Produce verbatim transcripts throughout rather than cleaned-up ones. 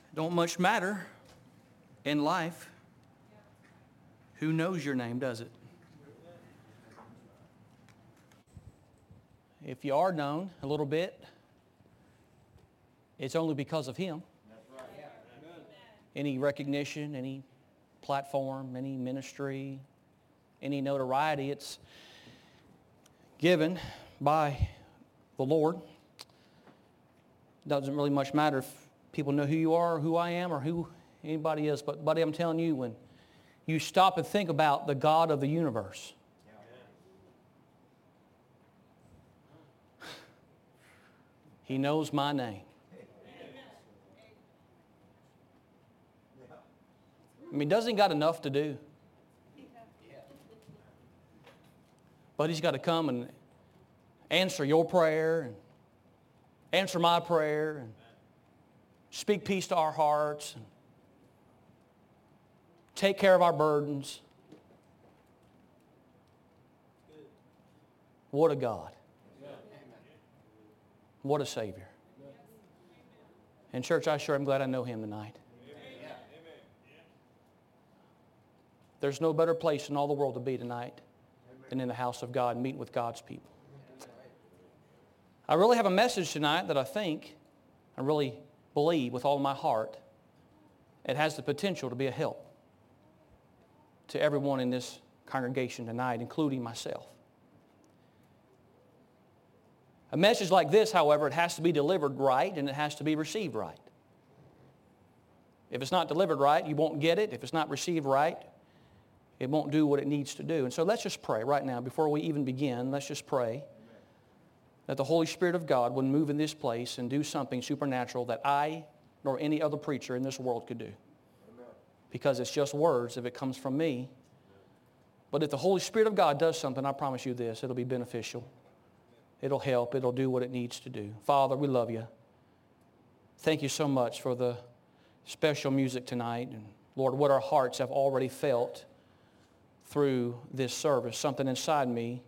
Don't much matter in life who knows your name, does it? If you are known a little bit, it's only because of Him. Any recognition, any platform, any ministry, any notoriety, it's given by the Lord. Doesn't really much matter if people know who you are, or who I am, or who anybody is. But, buddy, I'm telling you, when you stop and think about the God of the universe, He knows my name. I mean, doesn't He got enough to do? But He's got to come and answer your prayer, and answer my prayer, and speak peace to our hearts, and take care of our burdens. What a God. What a Savior. And church, I sure am glad I know Him tonight. There's no better place in all the world to be tonight than in the house of God, meeting with God's people. I really have a message tonight that I think, I really believe with all of my heart, it has the potential to be a help to everyone in this congregation tonight, including myself. A message like this, however, it has to be delivered right and it has to be received right. If it's not delivered right, you won't get it. If it's not received right, it won't do what it needs to do. And so let's just pray right now. Before we even begin, let's just pray that the Holy Spirit of God would move in this place and do something supernatural that I nor any other preacher in this world could do. Because it's just words if it comes from me. But if the Holy Spirit of God does something, I promise you this, it'll be beneficial. It'll help. It'll do what it needs to do. Father, we love you. Thank you so much for the special music tonight. And Lord, what our hearts have already felt through this service, something inside me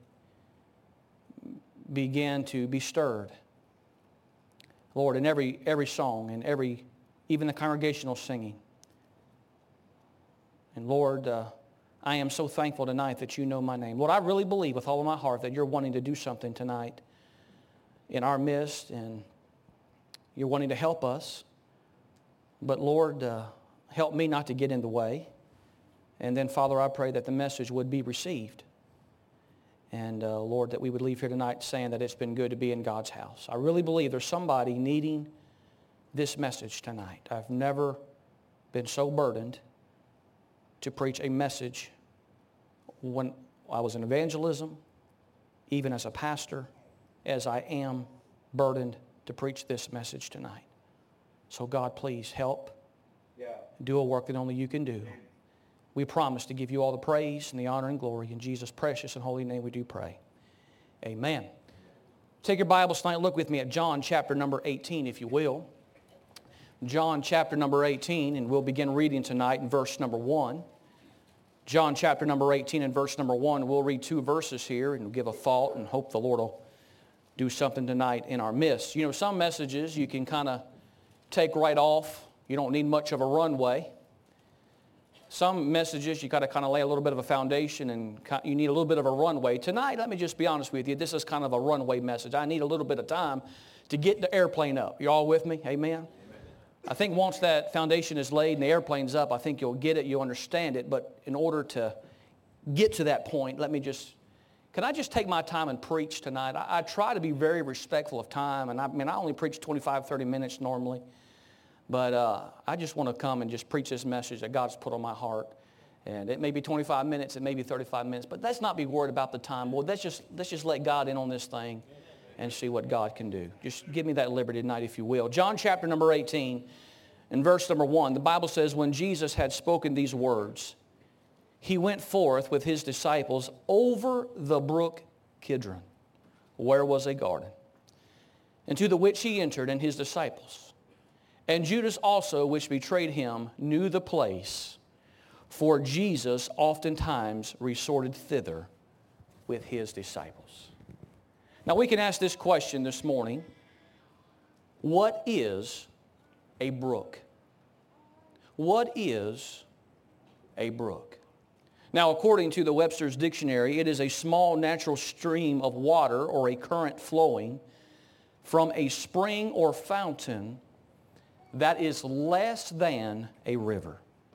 began to be stirred. Lord, in every every song and every, even the congregational singing. And Lord, uh, I am so thankful tonight that you know my name. Lord, I really believe with all of my heart that you're wanting to do something tonight in our midst, and you're wanting to help us. But Lord, uh, help me not to get in the way. And then, Father, I pray that the message would be received. And, uh, Lord, that we would leave here tonight saying that it's been good to be in God's house. I really believe there's somebody needing this message tonight. I've never been so burdened to preach a message when I was in evangelism, even as a pastor, as I am burdened to preach this message tonight. So, God, please help. Yeah. Do a work that only you can do. We promise to give you all the praise and the honor and glory. In Jesus' precious and holy name we do pray. Amen. Take your Bibles tonight. Look with me at John chapter number eighteen, if you will. John chapter number eighteen, and we'll begin reading tonight in verse number one. John chapter number eighteen and verse number one. We'll read two verses here and give a thought and hope the Lord will do something tonight in our midst. You know, some messages you can kind of take right off. You don't need much of a runway. Some messages you got to kind of lay a little bit of a foundation and you need a little bit of a runway. Tonight, let me just be honest with you, this is kind of a runway message. I need a little bit of time to get the airplane up. You all with me? Amen? Amen. I think once that foundation is laid and the airplane's up, I think you'll get it, you'll understand it. But in order to get to that point, let me just, can I just take my time and preach tonight? I, I try to be very respectful of time, and I, I mean, I only preach twenty-five, thirty minutes normally. But uh, I just want to come and just preach this message that God's put on my heart. And it may be twenty-five minutes, it may be thirty-five minutes, but let's not be worried about the time. Well, let's just, let's just let God in on this thing and see what God can do. Just give me that liberty tonight, if you will. John chapter number eighteen, in verse number one, the Bible says, when Jesus had spoken these words, he went forth with his disciples over the brook Kidron, where was a garden, into the which he entered and his disciples. And Judas also, which betrayed him, knew the place, for Jesus oftentimes resorted thither with his disciples. Now we can ask this question this morning. What is a brook? what is a brook? Now, according to the Webster's Dictionary, it is a small natural stream of water or a current flowing from a spring or fountain that is less than a river.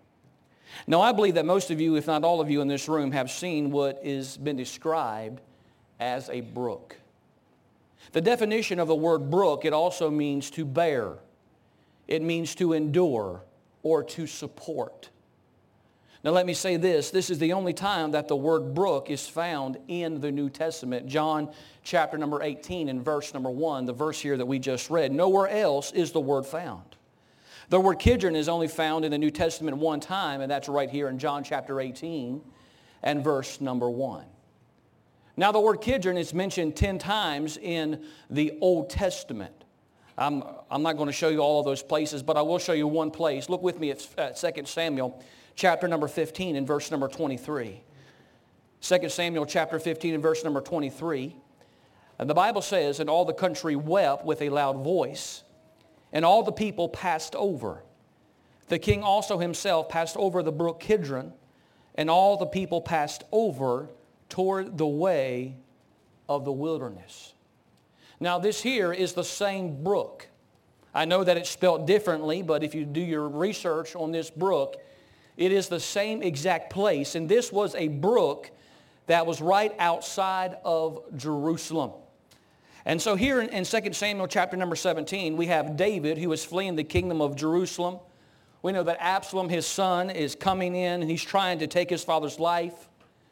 Now, I believe that most of you, if not all of you in this room, have seen what has been described as a brook. The definition of the word brook, it also means to bear. It means to endure or to support. Now let me say this, this is the only time that the word brook is found in the New Testament. John chapter number eighteen and verse number one, the verse here that we just read. Nowhere else is the word found. The word Kidron is only found in the New Testament one time, and that's right here in John chapter eighteen and verse number one. Now the word Kidron is mentioned ten times in the Old Testament. I'm, I'm not going to show you all of those places, but I will show you one place. Look with me at, at Second Samuel chapter number fifteen and verse number twenty-three. Second Samuel chapter fifteen and verse number twenty-three. And the Bible says, and all the country wept with a loud voice, and all the people passed over. The king also himself passed over the brook Kidron, and all the people passed over toward the way of the wilderness. Now this here is the same brook. I know that it's spelled differently, but if you do your research on this brook, it is the same exact place. And this was a brook that was right outside of Jerusalem. And so here in, in Second Samuel chapter number seventeen, we have David who is fleeing the kingdom of Jerusalem. We know that Absalom, his son, is coming in and he's trying to take his father's life.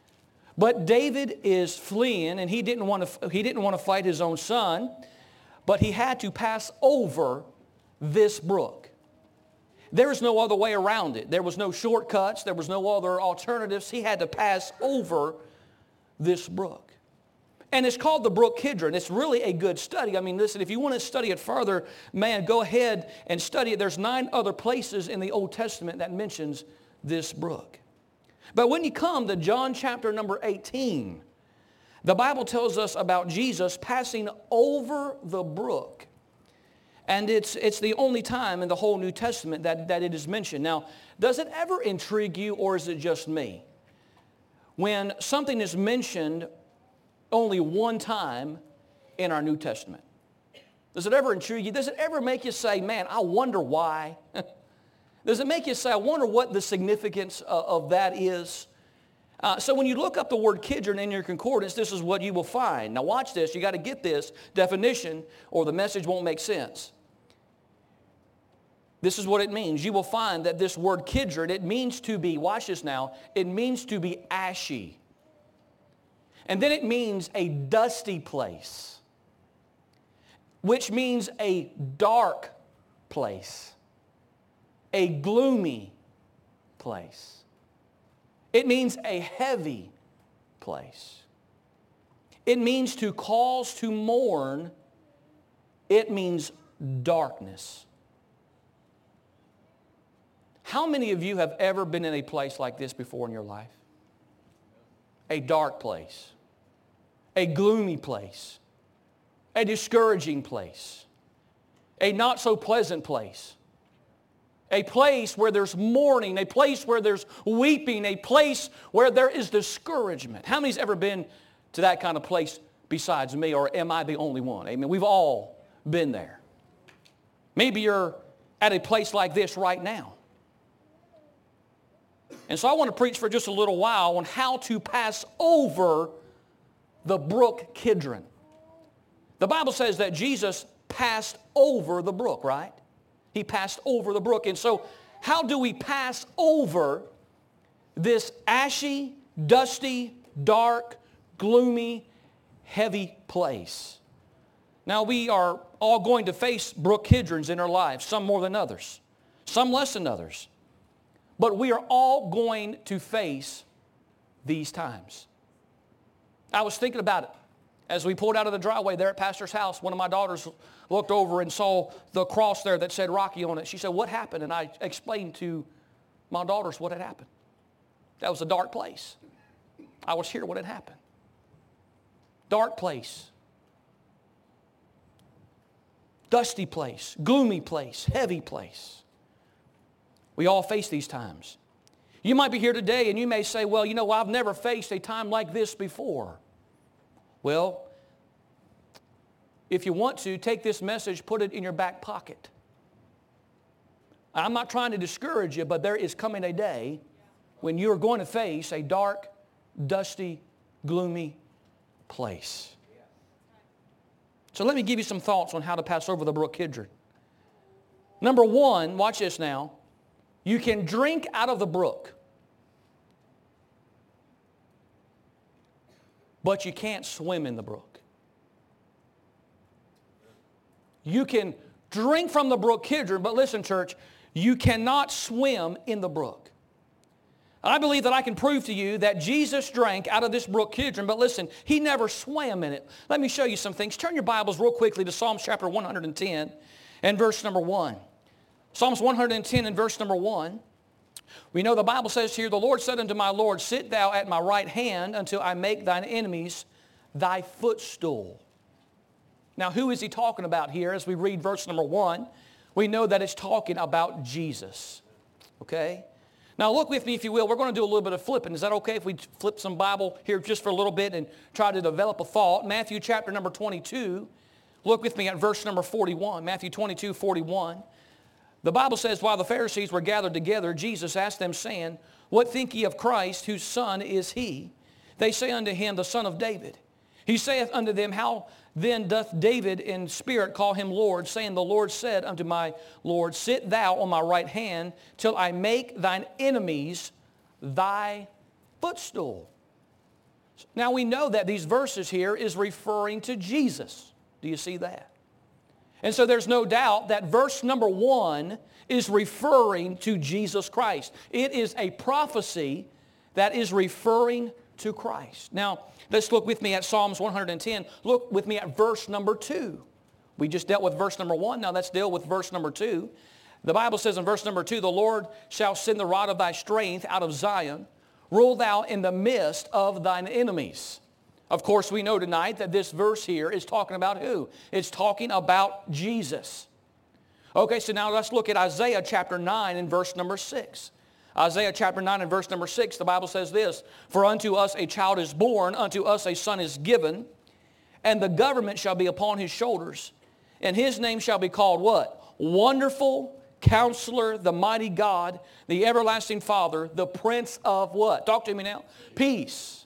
But David is fleeing, and he didn't want to, he didn't want to fight his own son, but he had to pass over this brook. There was no other way around it. There was no shortcuts. There was no other alternatives. He had to pass over this brook. And it's called the brook Kidron. It's really a good study. I mean, listen, if you want to study it further, man, go ahead and study it. There's nine other places in the Old Testament that mentions this brook. But when you come to John chapter number eighteen, the Bible tells us about Jesus passing over the brook. And it's, it's the only time in the whole New Testament that, that it is mentioned. Now, does it ever intrigue you, or is it just me? When something is mentioned only one time in our New Testament. Does it ever intrigue you? Does it ever make you say, man, I wonder why? Does it make you say, I wonder what the significance of, of that is? Uh, so when you look up the word Kidron in your concordance, this is what you will find. Now watch this. You got to get this definition or the message won't make sense. This is what it means. You will find that this word Kidron, it means to be, watch this now, it means to be ashy. And then it means a dusty place, which means a dark place, a gloomy place. It means a heavy place. It means to cause to mourn. It means darkness. How many of you have ever been in a place like this before in your life? A dark place, a gloomy place, a discouraging place, a not so pleasant place. A place where there's mourning, a place where there's weeping, a place where there is discouragement. How many's ever been to that kind of place besides me, or am I the only one? Amen. We've all been there. Maybe you're at a place like this right now. And so I want to preach for just a little while on how to pass over the brook Kidron. The Bible says that Jesus passed over the brook, right? He passed over the brook. And so how do we pass over this ashy, dusty, dark, gloomy, heavy place? Now we are all going to face brook Kidrons in our lives, some more than others, some less than others. But we are all going to face these times. I was thinking about it. As we pulled out of the driveway there at Pastor's house, one of my daughters looked over and saw the cross there that said Rocky on it. She said, what happened? And I explained to my daughters what had happened. That was a dark place. I was here when it happened. Dark place. Dusty place. Gloomy place. Heavy place. We all face these times. You might be here today and you may say, well, you know, I've never faced a time like this before. Well, if you want to, take this message, put it in your back pocket. I'm not trying to discourage you, but there is coming a day when you are going to face a dark, dusty, gloomy place. So let me give you some thoughts on how to pass over the brook Kidron. Number one, watch this now. You can drink out of the brook, but you can't swim in the brook. You can drink from the brook Kidron, but listen, church, you cannot swim in the brook. I believe that I can prove to you that Jesus drank out of this brook Kidron, but listen, he never swam in it. Let me show you some things. Turn your Bibles real quickly to Psalms chapter one hundred ten and verse number one. Psalms one hundred ten and verse number one. We know the Bible says here, the Lord said unto my Lord, sit thou at my right hand until I make thine enemies thy footstool. Now, who is he talking about here? As we read verse number one, we know that it's talking about Jesus. Okay? Now, look with me, if you will. We're going to do a little bit of flipping. Is that okay if we flip some Bible here just for a little bit and try to develop a thought? Matthew chapter number twenty-two. Look with me at verse number forty-one. Matthew twenty-two, forty-one. The Bible says, while the Pharisees were gathered together, Jesus asked them, saying, what think ye of Christ, whose son is he? They say unto him, the son of David. He saith unto them, how then doth David in spirit call him Lord, saying, the Lord said unto my Lord, sit thou on my right hand, till I make thine enemies thy footstool. Now we know that these verses here is referring to Jesus. Do you see that? And so there's no doubt that verse number one is referring to Jesus Christ. It is a prophecy that is referring to Christ. Now, let's look with me at Psalms one hundred ten. Look with me at verse number two. We just dealt with verse number one. Now let's deal with verse number two. The Bible says in verse number two, the Lord shall send the rod of thy strength out of Zion. Rule thou in the midst of thine enemies. Of course, we know tonight that this verse here is talking about who? It's talking about Jesus. Okay, so now let's look at Isaiah chapter nine and verse number six. Isaiah chapter nine and verse number six, the Bible says this, for unto us a child is born, unto us a son is given, and the government shall be upon his shoulders, and his name shall be called what? Wonderful Counselor, the mighty God, the everlasting Father, the Prince of what? Talk to me now. Peace.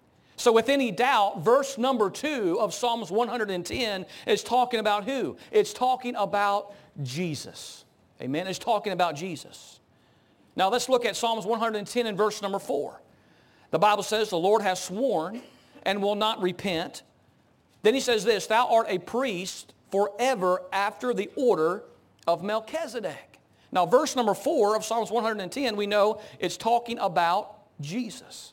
So with any doubt, verse number two of Psalms one hundred ten is talking about who? It's talking about Jesus. Amen? It's talking about Jesus. Now let's look at Psalms one hundred ten and verse number four. The Bible says, the Lord has sworn and will not repent. Then he says this, thou art a priest forever after the order of Melchizedek. Now verse number four of Psalms one hundred ten, we know it's talking about Jesus.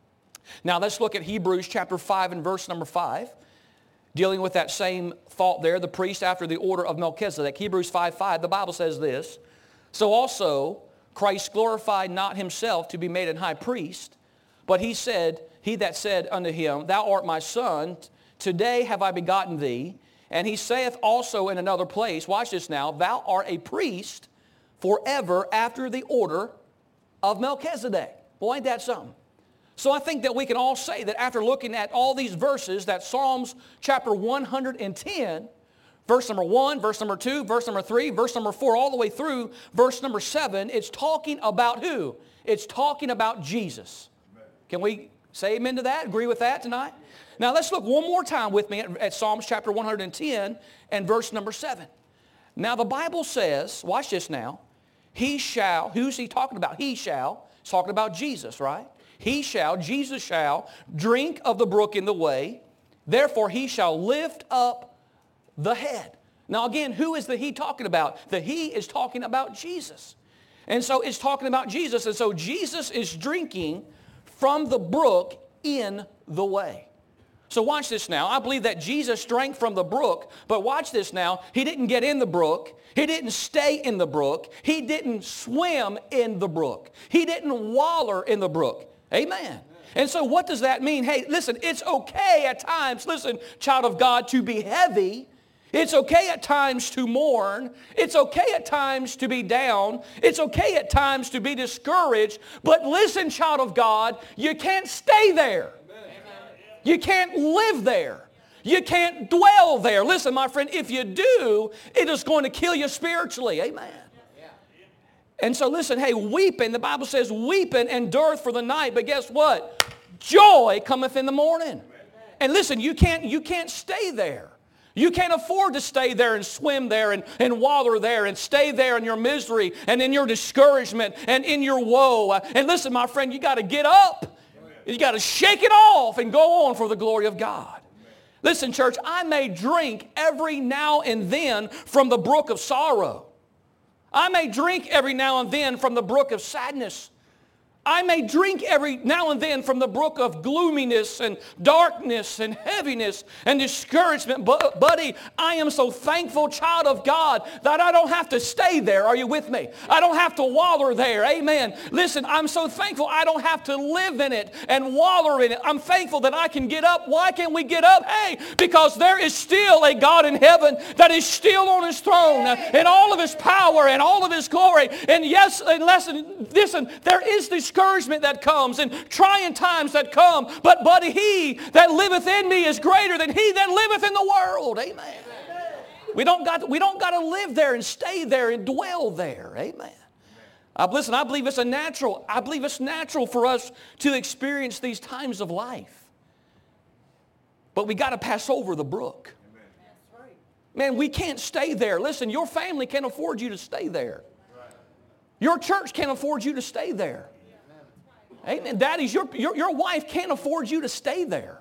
Now let's look at Hebrews chapter five and verse number five. Dealing with that same thought there, the priest after the order of Melchizedek. Hebrews five five, the Bible says this, so also Christ glorified not himself to be made an high priest, but he said, he that said unto him, thou art my son, today have I begotten thee. And he saith also in another place, watch this now, thou art a priest forever after the order of Melchizedek. Boy, ain't that something? So I think that we can all say that after looking at all these verses, that Psalms chapter one hundred ten, verse number one, verse number two, verse number three, verse number four, all the way through verse number seven, it's talking about who? It's talking about Jesus. Amen. Can we say amen to that? Agree with that tonight? Now let's look one more time with me at, at Psalms chapter one hundred ten and verse number seven. Now the Bible says, watch this now, he shall, who's he talking about? He shall, it's talking about Jesus, right? He shall, Jesus shall, drink of the brook in the way. Therefore he shall lift up the head. Now again, who is the he talking about? The he is talking about Jesus. And so it's talking about Jesus. And so Jesus is drinking from the brook in the way. So watch this now. I believe that Jesus drank from the brook, but watch this now. He didn't get in the brook. He didn't stay in the brook. He didn't swim in the brook. He didn't waller in the brook. Amen. And so what does that mean? Hey, listen, it's okay at times, listen, child of God, to be heavy It's okay at times to mourn. It's okay at times to be down. It's okay at times to be discouraged. But listen, child of God, you can't stay there. You can't live there. You can't dwell there. Listen, my friend, if you do, it is going to kill you spiritually. Amen. And so listen, hey, weeping, the Bible says weeping endureth for the night. But guess what? Joy cometh in the morning. And listen, you can't, you can't stay there. You can't afford to stay there and swim there and, and waller there and stay there in your misery and in your discouragement and in your woe. And listen, my friend, you got to get up. You got to shake it off and go on for the glory of God. Listen, church, I may drink every now and then from the brook of sorrow. I may drink every now and then from the brook of sadness. I may drink every now and then from the brook of gloominess and darkness and heaviness and discouragement. But, buddy, I am so thankful, child of God, that I don't have to stay there. Are you with me? I don't have to waller there. Amen. Listen, I'm so thankful I don't have to live in it and waller in it. I'm thankful that I can get up. Why can we get up? Hey, because there is still a God in heaven that is still on his throne in all of his power and all of his glory. And yes, and listen, listen, there is this discouragement that comes and trying times that come. But, buddy, he that liveth in me is greater than he that liveth in the world. Amen. Amen. We don't got, we don't got to live there and stay there and dwell there. Amen. I, listen, I believe it's a natural. I believe it's natural for us to experience these times of life. But we got to pass over the brook. Amen. Man, we can't stay there. Listen, your family can't afford you to stay there. Your church can't afford you to stay there. Amen. Daddies, your, your, your wife can't afford you to stay there.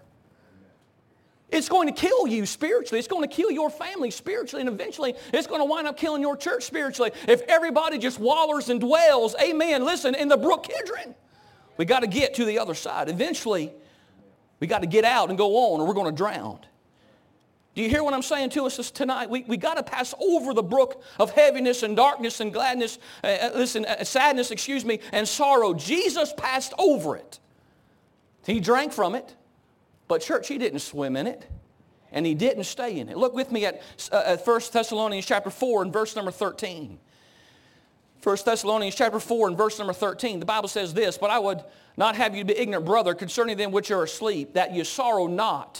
It's going to kill you spiritually. It's going to kill your family spiritually. And eventually, it's going to wind up killing your church spiritually. If everybody just wallers and dwells, amen, listen, in the brook Kidron, we got to get to the other side. Eventually, we got to get out and go on or we're going to drown. Do you hear what I'm saying to us tonight? We, we got to pass over the brook of heaviness and darkness and gladness, uh, listen, uh, sadness, excuse me, and sorrow. Jesus passed over it. He drank from it, but church, he didn't swim in it, and he didn't stay in it. Look with me at, uh, at First Thessalonians chapter four and verse number thirteen. First Thessalonians chapter four and verse number thirteen. The Bible says this, but I would not have you be ignorant, brother, concerning them which are asleep, that you sorrow not,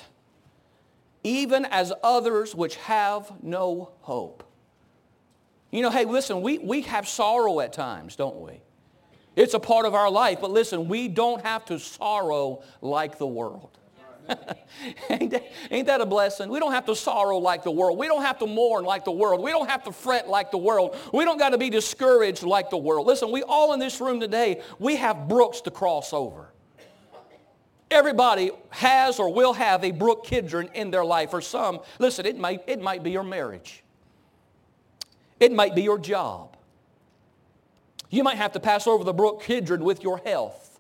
even as others which have no hope. You know, hey, listen, we, we have sorrow at times, don't we? It's a part of our life, but listen, we don't have to sorrow like the world. ain't, that, ain't that a blessing? We don't have to sorrow like the world. We don't have to mourn like the world. We don't have to fret like the world. We don't got to be discouraged like the world. Listen, we all in this room today, we have brooks to cross over. Everybody has or will have a brook Kidron in their life. For some, listen, it might, it might be your marriage. It might be your job. You might have to pass over the brook Kidron with your health.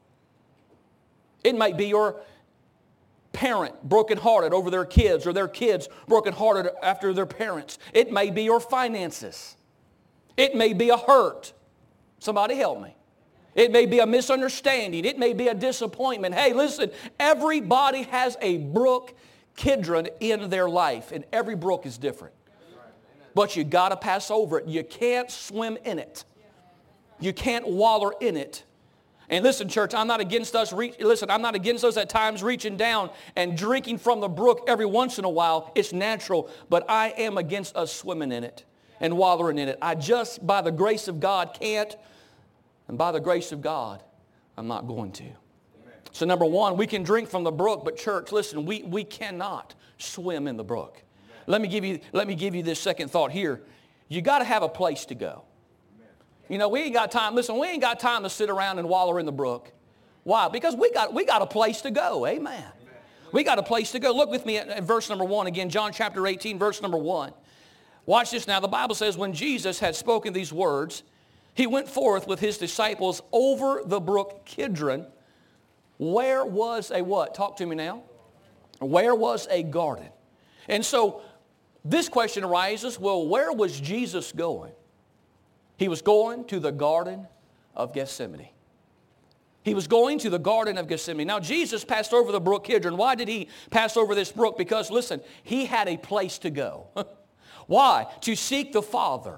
It might be your parent brokenhearted over their kids or their kids brokenhearted after their parents. It may be your finances. It may be a hurt. Somebody help me. It may be a misunderstanding. It may be a disappointment. Hey, listen, everybody has a brook Kidron in their life, and every brook is different. But you got to pass over it. You can't swim in it. You can't waller in it. And listen, church, I'm not against us, reach, listen, I'm not against us at times reaching down and drinking from the brook every once in a while. It's natural, but I am against us swimming in it and wallowing in it. I just, by the grace of God, can't. And by the grace of God, I'm not going to. Amen. So number one, we can drink from the brook, but church, listen, we, we cannot swim in the brook. Amen. Let me give you, let me give you this second thought here. You got to have a place to go. Amen. You know, we ain't got time, listen, we ain't got time to sit around and waller in the brook. Why? Because we got, we got a place to go. Amen. Amen. We got a place to go. Look with me at, at verse number one again, John chapter eighteen, verse number one. Watch this now. The Bible says, when Jesus had spoken these words, he went forth with his disciples over the brook Kidron. Where was a what? Talk to me now. Where was a garden? And so this question arises, well, where was Jesus going? He was going to the Garden of Gethsemane. He was going to the Garden of Gethsemane. Now, Jesus passed over the brook Kidron. Why did he pass over this brook? Because, listen, he had a place to go. Why? To seek the Father.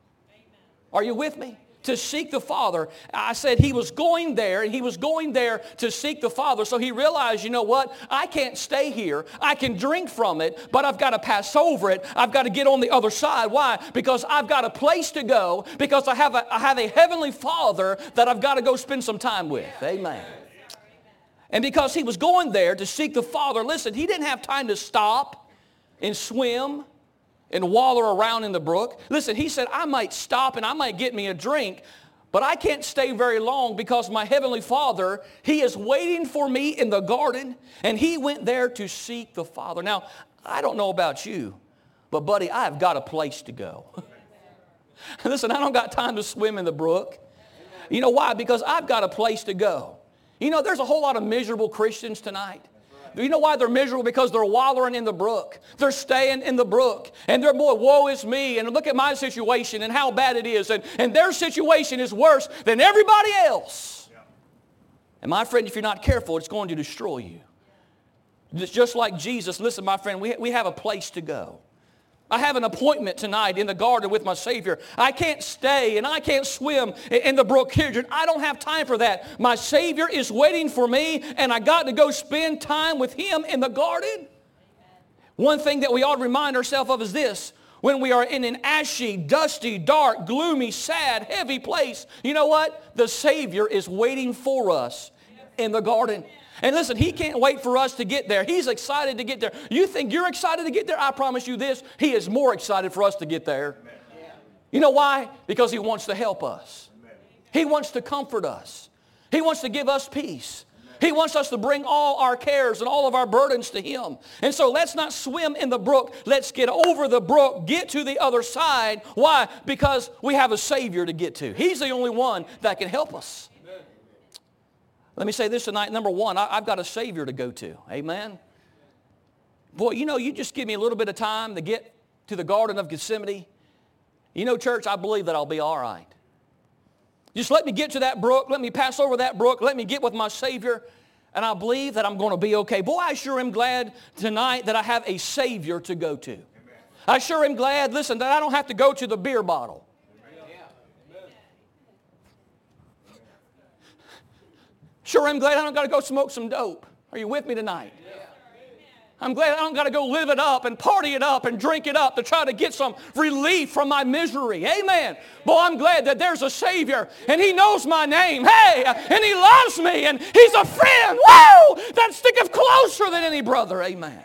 Are you with me? To seek the Father. I said he was going there, and he was going there to seek the Father. So he realized, you know what? I can't stay here. I can drink from it, but I've got to pass over it. I've got to get on the other side. Why? Because I've got a place to go, because I have a, I have a heavenly Father that I've got to go spend some time with. Amen. And because he was going there to seek the Father, listen, he didn't have time to stop and swim and wallow around in the brook. Listen, he said, I might stop and I might get me a drink, but I can't stay very long because my heavenly Father, he is waiting for me in the garden, and he went there to seek the Father. Now, I don't know about you, but buddy, I've got a place to go. Listen, I don't got time to swim in the brook. You know why? Because I've got a place to go. You know, there's a whole lot of miserable Christians tonight. You know why they're miserable? Because they're wallowing in the brook. They're staying in the brook. And they're, boy, woe is me. And look at my situation and how bad it is. And, and their situation is worse than everybody else. Yeah. And my friend, if you're not careful, it's going to destroy you. It's just like Jesus. Listen, my friend, we, we have a place to go. I have an appointment tonight in the garden with my Savior. I can't stay and I can't swim in the brook here. I don't have time for that. My Savior is waiting for me, and I got to go spend time with him in the garden. Amen. One thing that we ought to remind ourselves of is this. When we are in an ashy, dusty, dark, gloomy, sad, heavy place, you know what? The Savior is waiting for us in the garden. And listen, he can't wait for us to get there. He's excited to get there. You think you're excited to get there? I promise you this, he is more excited for us to get there. Amen. You know why? Because he wants to help us. Amen. He wants to comfort us. He wants to give us peace. Amen. He wants us to bring all our cares and all of our burdens to him. And so let's not swim in the brook. Let's get over the brook, get to the other side. Why? Because we have a Savior to get to. He's the only one that can help us. Let me say this tonight. Number one, I, I've got a Savior to go to. Amen. Boy, you know, you just give me a little bit of time to get to the Garden of Gethsemane. You know, church, I believe that I'll be all right. Just let me get to that brook. Let me pass over that brook. Let me get with my Savior. And I believe that I'm going to be okay. Boy, I sure am glad tonight that I have a Savior to go to. Amen. I sure am glad, listen, that I don't have to go to the beer bottle. Sure, I'm glad I don't got to go smoke some dope. Are you with me tonight? Yeah. I'm glad I don't got to go live it up and party it up and drink it up to try to get some relief from my misery. Amen. Boy, I'm glad that there's a Savior, and he knows my name. Hey, and he loves me, and he's a friend. Whoa, that sticketh closer than any brother. Amen.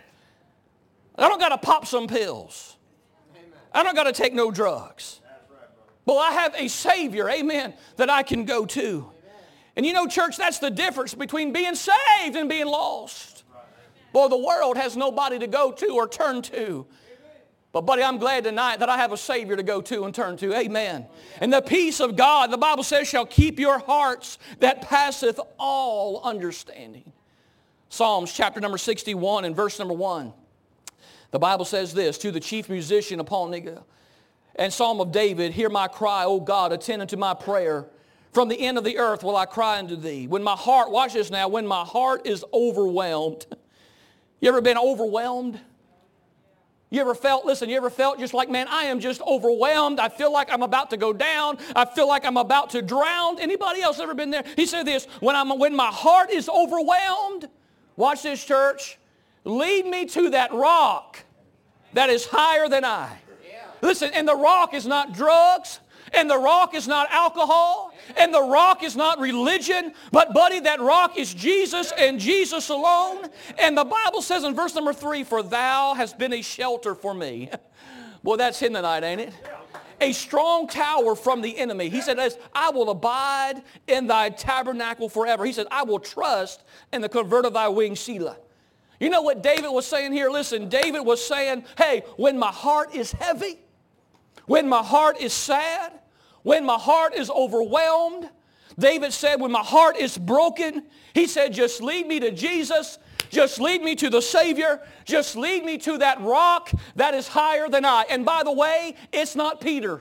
I don't got to pop some pills. I don't got to take no drugs. Well, I have a Savior, amen, that I can go to. And you know, church, that's the difference between being saved and being lost. Boy, the world has nobody to go to or turn to. But, buddy, I'm glad tonight that I have a Savior to go to and turn to. Amen. And the peace of God, the Bible says, shall keep your hearts that passeth all understanding. Psalms chapter number sixty-one and verse number one. The Bible says this, to the chief musician upon the and Psalm of David, hear my cry, O God, attend unto my prayer. From the end of the earth will I cry unto thee. When my heart, watch this now, when my heart is overwhelmed. You ever been overwhelmed? You ever felt, listen, you ever felt just like, man, I am just overwhelmed. I feel like I'm about to go down. I feel like I'm about to drown. Anybody else ever been there? He said this, when, I'm, when my heart is overwhelmed, watch this, church, lead me to that rock that is higher than I. Listen, and the rock is not drugs. And the rock is not alcohol. And the rock is not religion. But, buddy, that rock is Jesus and Jesus alone. And the Bible says in verse number three, for thou hast been a shelter for me. Boy, that's him tonight, ain't it? A strong tower from the enemy. He said, I will abide in thy tabernacle forever. He said, I will trust in the convert of thy wings, Selah. You know what David was saying here? Listen, David was saying, hey, when my heart is heavy, when my heart is sad, when my heart is overwhelmed, David said, when my heart is broken, he said, just lead me to Jesus. Just lead me to the Savior. Just lead me to that rock that is higher than I. And by the way, it's not Peter.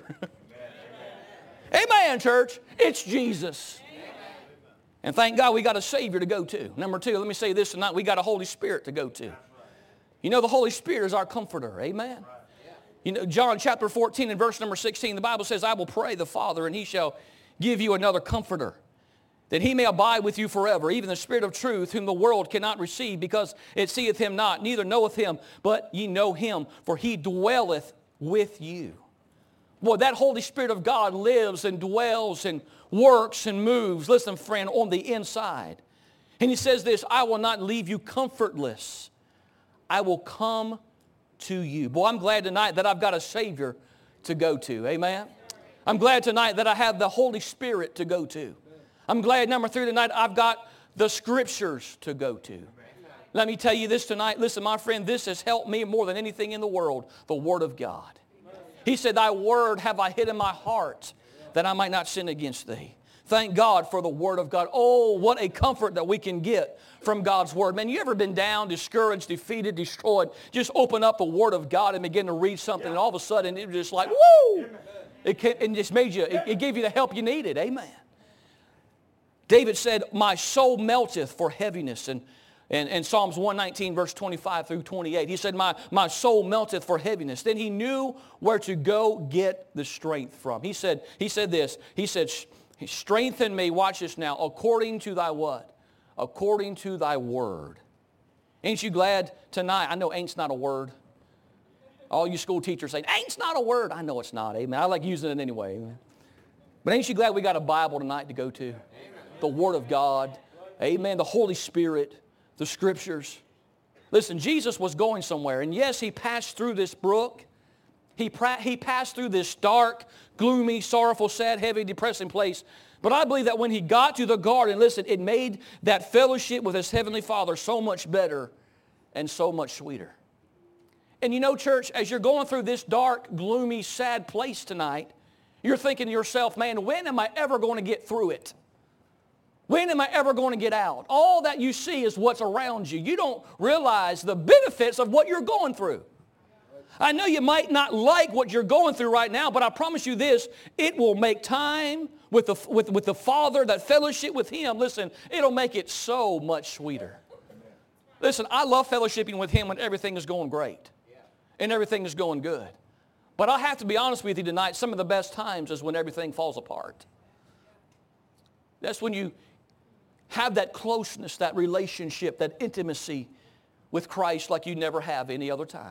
Amen, Amen church. It's Jesus. Amen. And thank God we got a Savior to go to. Number two, let me say this tonight. We got a Holy Spirit to go to. You know, the Holy Spirit is our comforter. Amen. You know, John chapter fourteen and verse number sixteen, the Bible says, I will pray the Father, and he shall give you another comforter, that he may abide with you forever, even the Spirit of truth, whom the world cannot receive, because it seeth him not, neither knoweth him, but ye know him, for he dwelleth with you. Boy, that Holy Spirit of God lives and dwells and works and moves, listen friend, on the inside. And he says this, I will not leave you comfortless. I will come to you. Boy, I'm glad tonight that I've got a Savior to go to. Amen? I'm glad tonight that I have the Holy Spirit to go to. I'm glad, number three, tonight I've got the Scriptures to go to. Let me tell you this tonight. Listen, my friend, this has helped me more than anything in the world, the Word of God. He said, thy word have I hid in my heart, that I might not sin against thee. Thank God for the Word of God. Oh, what a comfort that we can get from God's Word. Man, you ever been down, discouraged, defeated, destroyed? Just open up the Word of God and begin to read something, and all of a sudden it was just like, woo! It, came, it just made you, it, it gave you the help you needed. Amen. David said, my soul melteth for heaviness. And, and, and Psalms one nineteen, verse twenty-five through twenty-eight, he said, my, my soul melteth for heaviness. Then he knew where to go get the strength from. He said, he said this, he said, strengthen me, watch this now, according to thy what? According to thy word. Ain't you glad tonight? I know ain't's not a word. All you school teachers saying, ain't's not a word. I know it's not, amen. I like using it anyway, amen. But ain't you glad we got a Bible tonight to go to? Amen. The Word of God, amen, the Holy Spirit, the Scriptures. Listen, Jesus was going somewhere, and yes, he passed through this brook. He, pra- he passed through this dark, gloomy, sorrowful, sad, heavy, depressing place. But I believe that when he got to the garden, listen, it made that fellowship with his Heavenly Father so much better and so much sweeter. And you know, church, as you're going through this dark, gloomy, sad place tonight, you're thinking to yourself, man, when am I ever going to get through it? When am I ever going to get out? All that you see is what's around you. You don't realize the benefits of what you're going through. I know you might not like what you're going through right now, but I promise you this, it will make time with the, with, with the Father, that fellowship with Him. Listen, it'll make it so much sweeter. Listen, I love fellowshipping with Him when everything is going great and everything is going good. But I have to be honest with you tonight, some of the best times is when everything falls apart. That's when you have that closeness, that relationship, that intimacy with Christ like you never have any other time.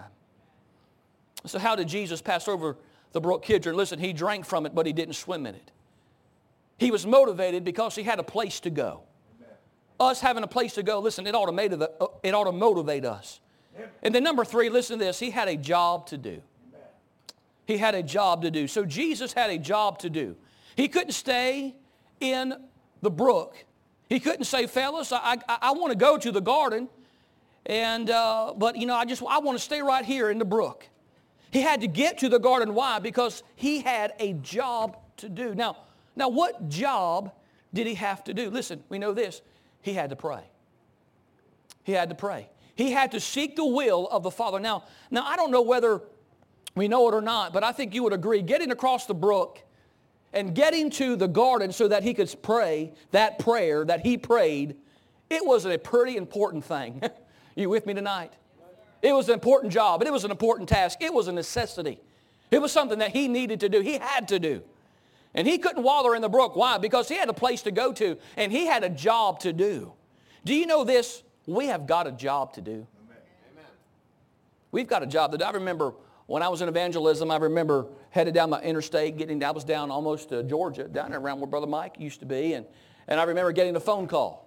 So how did Jesus pass over the brook Kidron? Listen, he drank from it, but he didn't swim in it. He was motivated because he had a place to go. Amen. Us having a place to go, listen, it ought to motivate, it ought to motivate us. Amen. And then number three, listen to this, he had a job to do. Amen. He had a job to do. So Jesus had a job to do. He couldn't stay in the brook. He couldn't say, fellas, I, I, I want to go to the garden, and uh, but you know, I just I want to stay right here in the brook. He had to get to the garden. Why? Because he had a job to do. Now, now what job did he have to do? Listen, we know this. He had to pray. He had to pray. He had to seek the will of the Father. Now, now I don't know whether we know it or not, but I think you would agree, getting across the brook and getting to the garden so that he could pray that prayer that he prayed, it was a pretty important thing. You with me tonight? It was an important job. It was an important task. It was a necessity. It was something that he needed to do. He had to do. And he couldn't wallow in the brook. Why? Because he had a place to go to, and he had a job to do. Do you know this? We have got a job to do. Amen. We've got a job to do. I remember when I was in evangelism, I remember headed down my interstate, getting, I was down almost to Georgia, down there around where Brother Mike used to be, and, and I remember getting a phone call.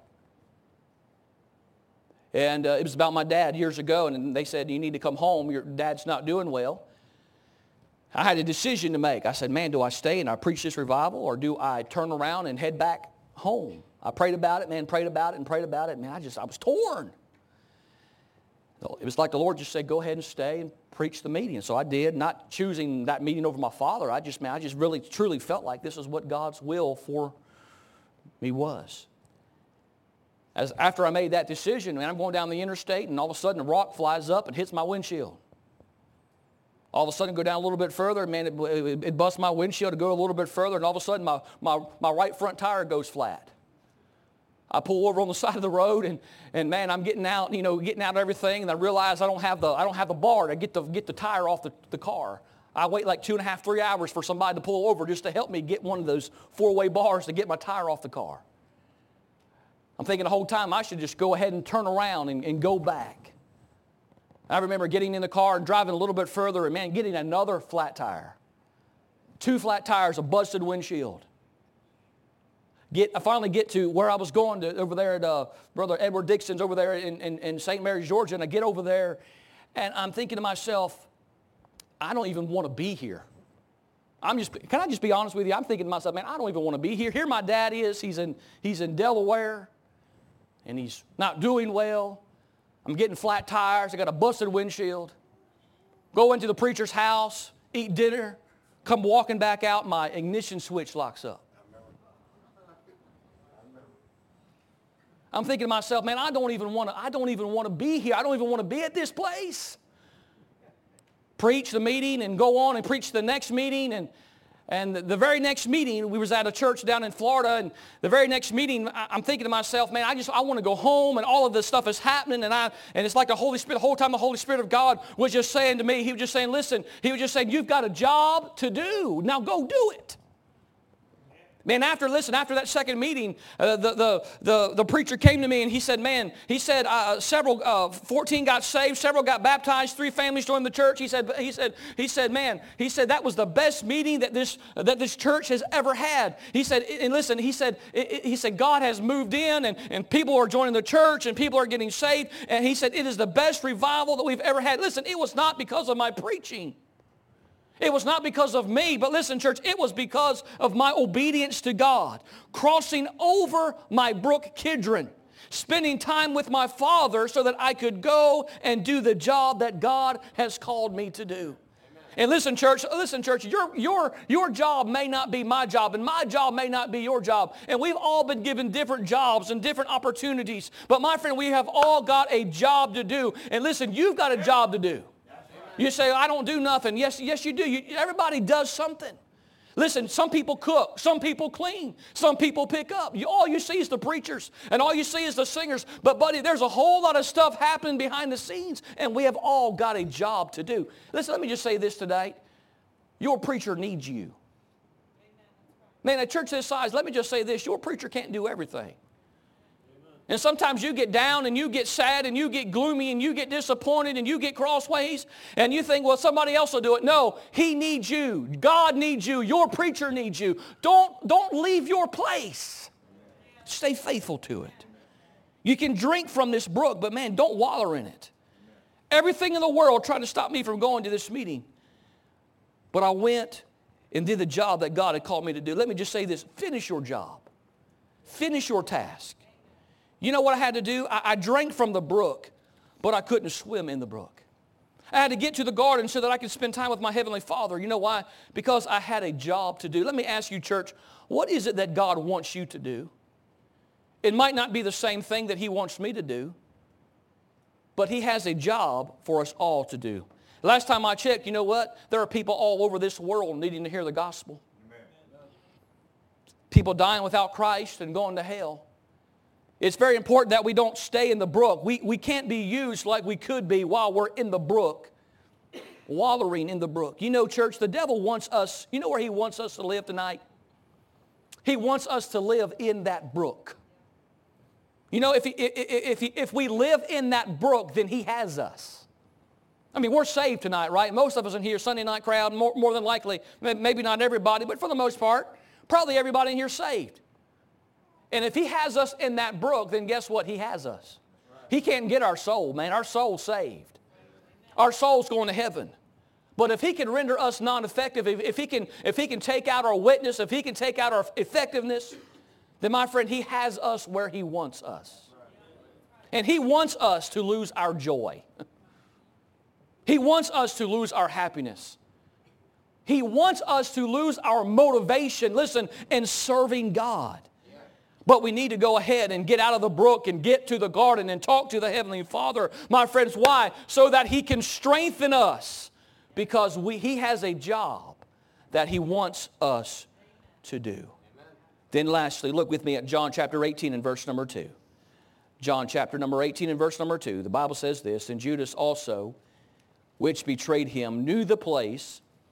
And uh, it was about my dad years ago, and they said, you need to come home, your dad's not doing well. I had a decision to make. I said, man, do I stay and I preach this revival, or do I turn around and head back home? I prayed about it, man, prayed about it and prayed about it, man, I just, I was torn. It was like the Lord just said, go ahead and stay and preach the meeting. And so I did, not choosing that meeting over my father. I just, man, I just really, truly felt like this is what God's will for me was. As after I made that decision, man, I'm going down the interstate, and all of a sudden a rock flies up and hits my windshield. All of a sudden go down a little bit further, man, it, it, it busts my windshield to go a little bit further, and all of a sudden my, my, my right front tire goes flat. I pull over on the side of the road, and, and man, I'm getting out, you know, getting out of everything, and I realize I don't have the, I don't have the bar to get the, get the tire off the, the car. I wait like two and a half, three hours for somebody to pull over just to help me get one of those four-way bars to get my tire off the car. I'm thinking the whole time I should just go ahead and turn around and, and go back. I remember getting in the car and driving a little bit further and, man, getting another flat tire. Two flat tires, a busted windshield. Get, I finally get to where I was going to over there at uh, Brother Edward Dixon's over there in, in, in Saint Mary's, Georgia, and I get over there and I'm thinking to myself, I don't even want to be here. I'm just, can I just be honest with you? I'm thinking to myself, man, I don't even want to be here. Here my dad is. He's in, he's in Delaware, and he's not doing well. I'm getting flat tires. I got a busted windshield. Go into the preacher's house, eat dinner, come walking back out, my ignition switch locks up. I'm thinking to myself, man, I don't even want to, I don't even want to be here. I don't even want to be at this place. Preach the meeting and go on and preach the next meeting. And, and the very next meeting, we was at a church down in Florida, and the very next meeting, I'm thinking to myself, man, I just, I want to go home, and all of this stuff is happening, and I, and it's like the Holy Spirit, the whole time the Holy Spirit of God was just saying to me, he was just saying, listen, he was just saying, you've got a job to do. Now go do it. Man, after, listen, after that second meeting, uh, the, the, the, the preacher came to me and he said, man, he said uh, several, uh, fourteen got saved, several got baptized, three families joined the church. He said, he said, he said, man, he said that was the best meeting that this, that this church has ever had. He said, and listen, he said, he said, God has moved in and, and people are joining the church and people are getting saved. And he said, it is the best revival that we've ever had. Listen, it was not because of my preaching. It was not because of me, but listen, church, it was because of my obedience to God, crossing over my brook Kidron, spending time with my Father so that I could go and do the job that God has called me to do. Amen. And listen, church, listen, church, your, your, your job may not be my job, and my job may not be your job. And we've all been given different jobs and different opportunities. But my friend, we have all got a job to do. And listen, you've got a job to do. You say, I don't do nothing. Yes, yes, you do. You, everybody does something. Listen, some people cook. Some people clean. Some people pick up. You, all you see is the preachers, and all you see is the singers. But, buddy, there's a whole lot of stuff happening behind the scenes, and we have all got a job to do. Listen, let me just say this today. Your preacher needs you. Man, a church this size, let me just say this. Your preacher can't do everything. And sometimes you get down and you get sad and you get gloomy and you get disappointed and you get crossways and you think, well, somebody else will do it. No, he needs you. God needs you. Your preacher needs you. Don't, don't leave your place. Stay faithful to it. You can drink from this brook, but man, don't wallow in it. Everything in the world tried to stop me from going to this meeting. But I went and did the job that God had called me to do. Let me just say this. Finish your job. Finish your task. You know what I had to do? I, I drank from the brook, but I couldn't swim in the brook. I had to get to the garden so that I could spend time with my Heavenly Father. You know why? Because I had a job to do. Let me ask you, church, what is it that God wants you to do? It might not be the same thing that He wants me to do, but He has a job for us all to do. Last time I checked, you know what? There are people all over this world needing to hear the gospel. Amen. People dying without Christ and going to hell. It's very important that we don't stay in the brook. We, we can't be used like we could be while we're in the brook, wallowing in the brook. You know, church, the devil wants us, you know where he wants us to live tonight? He wants us to live in that brook. You know, if, he, if, he, if we live in that brook, then he has us. I mean, we're saved tonight, right? Most of us in here, Sunday night crowd, more, more than likely, maybe not everybody, but for the most part, probably everybody in here saved. And if he has us in that brook, then guess what? He has us. He can't get our soul, man. Our soul's saved. Our soul's going to heaven. But if he can render us non-effective, if, if, he can, if he can take out our witness, if he can take out our effectiveness, then my friend, he has us where he wants us. And he wants us to lose our joy. He wants us to lose our happiness. He wants us to lose our motivation, listen, in serving God. But we need to go ahead and get out of the brook and get to the garden and talk to the Heavenly Father. My friends, why? So that He can strengthen us, because we, He has a job that He wants us to do. Amen. Then lastly, look with me at John chapter eighteen and verse number two. John chapter number eighteen and verse number two. The Bible says this, and Judas also, which betrayed Him, knew the place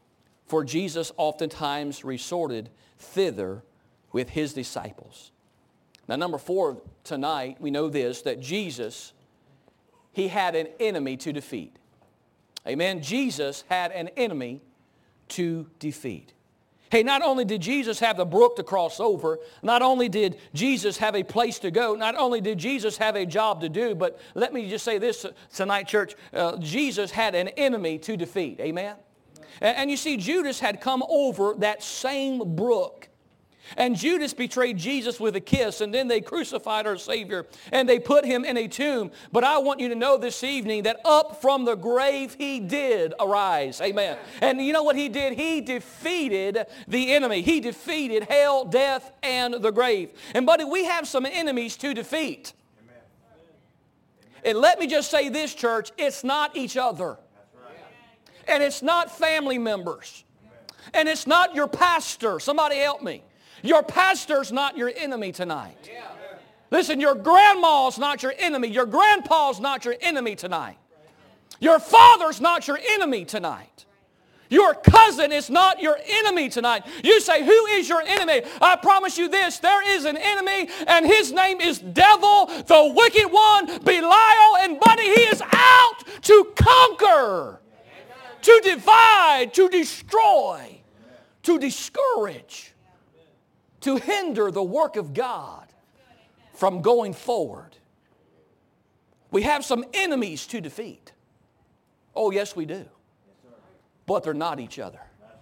For Jesus oftentimes resorted thither with his disciples. Now, number four tonight, we know this, that Jesus, he had an enemy to defeat. Amen. Jesus had an enemy to defeat. Hey, not only did Jesus have the brook to cross over, not only did Jesus have a place to go, not only did Jesus have a job to do, but let me just say this tonight, church, uh, Jesus had an enemy to defeat. Amen. And, and you see, Judas had come over that same brook. And Judas betrayed Jesus with a kiss, and then they crucified our Savior, and they put him in a tomb. But I want you to know this evening that up from the grave he did arise. Amen. And you know what he did? He defeated the enemy. He defeated hell, death, and the grave. And buddy, we have some enemies to defeat. Amen. And let me just say this, church, it's not each other. And it's not family members. And it's not your pastor. Somebody help me. Your pastor's not your enemy tonight. Yeah. Listen, your grandma's not your enemy. Your grandpa's not your enemy tonight. Your father's not your enemy tonight. Your cousin is not your enemy tonight. You say, who is your enemy? I promise you this, there is an enemy, and his name is devil, the wicked one, Belial, and buddy, he is out to conquer, to divide, to destroy, to discourage, to hinder the work of God from going forward. We have some enemies to defeat. Oh, yes, we do. But they're not each other.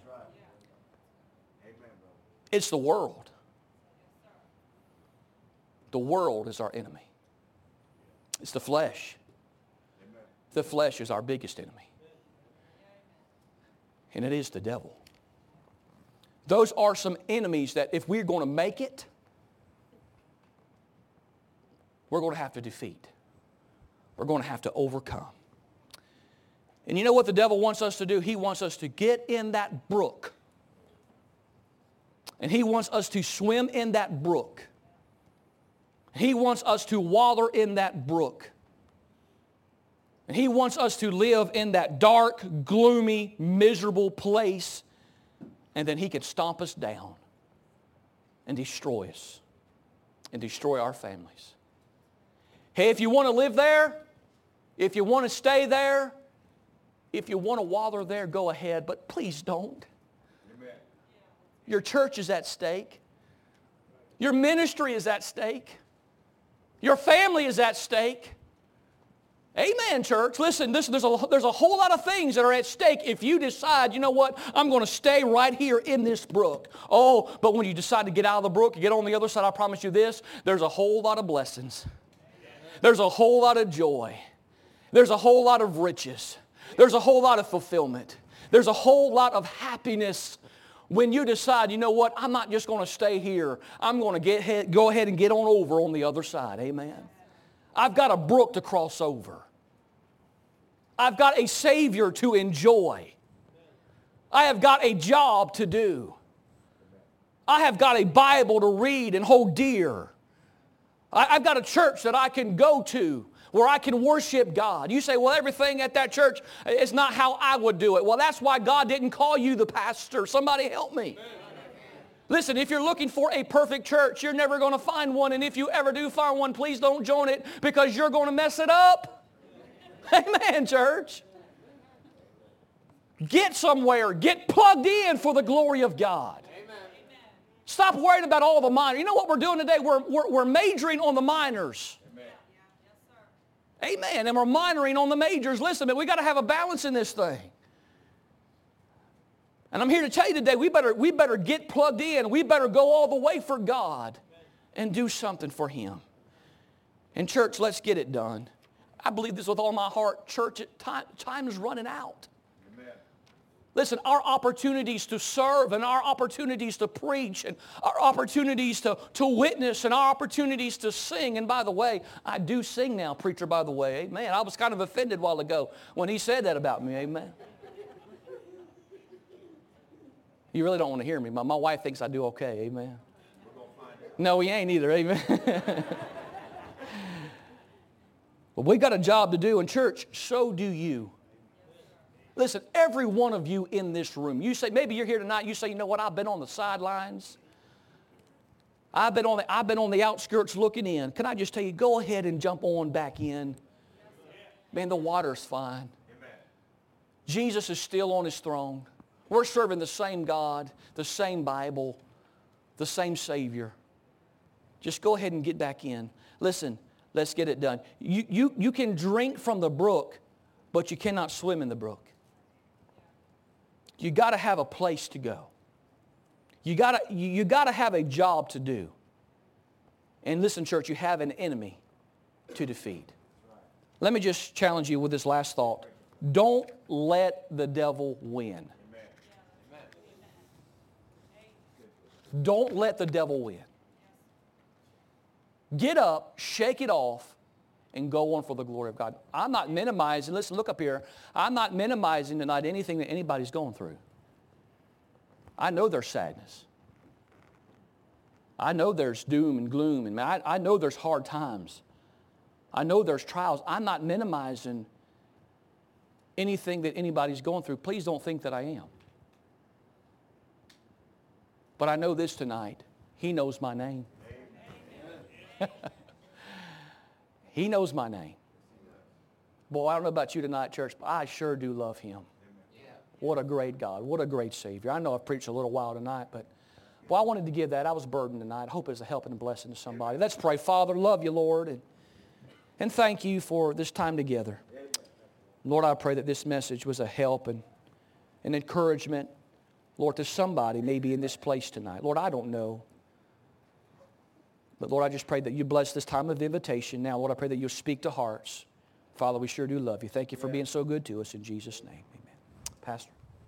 It's the world. The world is our enemy. It's the flesh. The flesh is our biggest enemy. And it is the devil. Those are some enemies that if we're going to make it, we're going to have to defeat. We're going to have to overcome. And you know what the devil wants us to do? He wants us to get in that brook. And he wants us to swim in that brook. He wants us to wallow in that brook. And he wants us to live in that dark, gloomy, miserable place. And then he can stomp us down and destroy us and destroy our families. Hey, if you want to live there, if you want to stay there, if you want to wallow there, go ahead, but please don't. Amen. Your church is at stake. Your ministry is at stake. Your family is at stake. Amen, church. Listen, this, there's, a, there's a whole lot of things that are at stake if you decide, you know what, I'm going to stay right here in this brook. Oh, but when you decide to get out of the brook, you get on the other side, I promise you this, there's a whole lot of blessings. There's a whole lot of joy. There's a whole lot of riches. There's a whole lot of fulfillment. There's a whole lot of happiness when you decide, you know what, I'm not just going to stay here. I'm going to get ahead, go ahead and get on over on the other side. Amen. I've got a brook to cross over. I've got a Savior to enjoy. I have got a job to do. I have got a Bible to read and hold dear. I've got a church that I can go to where I can worship God. You say, well, everything at that church is not how I would do it. Well, that's why God didn't call you the pastor. Somebody help me. Listen, if you're looking for a perfect church, you're never going to find one. And if you ever do find one, please don't join it because you're going to mess it up. Amen, church. Get somewhere. Get plugged in for the glory of God. Amen. Stop worrying about all the minors. You know what we're doing today? We're, we're, we're majoring on the minors. Amen. Amen. And we're minoring on the majors. Listen, but we got to have a balance in this thing. And I'm here to tell you today, we better, we better get plugged in. We better go all the way for God and do something for Him. And church, let's get it done. I believe this with all my heart. Church, time, time is running out. Amen. Listen, our opportunities to serve and our opportunities to preach and our opportunities to, to witness and our opportunities to sing. And by the way, I do sing now, preacher, by the way. Amen. I was kind of offended a while ago when he said that about me. Amen. You really don't want to hear me. My, my wife thinks I do okay. Amen. No, he ain't either. Amen. But we got a job to do in church. So do you. Listen, every one of you in this room, you say, maybe you're here tonight, you say, you know what, I've been on the sidelines. I've been on the, I've been on the outskirts looking in. Can I just tell you, go ahead and jump on back in. Man, the water's fine. Jesus is still on His throne. We're serving the same God, the same Bible, the same Savior. Just go ahead and get back in. Listen, let's get it done. You, you, you can drink from the brook, but you cannot swim in the brook. You got to have a place to go. You got to you, you got to have a job to do. And listen, church, you have an enemy to defeat. Let me just challenge you with this last thought. Don't let the devil win. Don't let the devil win. Get up, shake it off, and go on for the glory of God. I'm not minimizing, listen, look up here. I'm not minimizing tonight anything that anybody's going through. I know there's sadness. I know there's doom and gloom. And I, I know there's hard times. I know there's trials. I'm not minimizing anything that anybody's going through. Please don't think that I am. But I know this tonight. He knows my name. He knows my name. Boy, I don't know about you tonight, church, but I sure do love Him. What a great God. What a great Savior. I know I've preached a little while tonight, but well, I wanted to give that. I was burdened tonight. I hope it's a help and a blessing to somebody. Let's pray. Father, love you, Lord, and, and thank you for this time together. Lord, I pray that this message was a help and an encouragement, Lord, to somebody maybe in this place tonight. Lord, I don't know. But Lord, I just pray that you bless this time of invitation. Now, Lord, I pray that you'll speak to hearts. Father, we sure do love you. Thank you for being so good to us in Jesus' name. Amen. Pastor.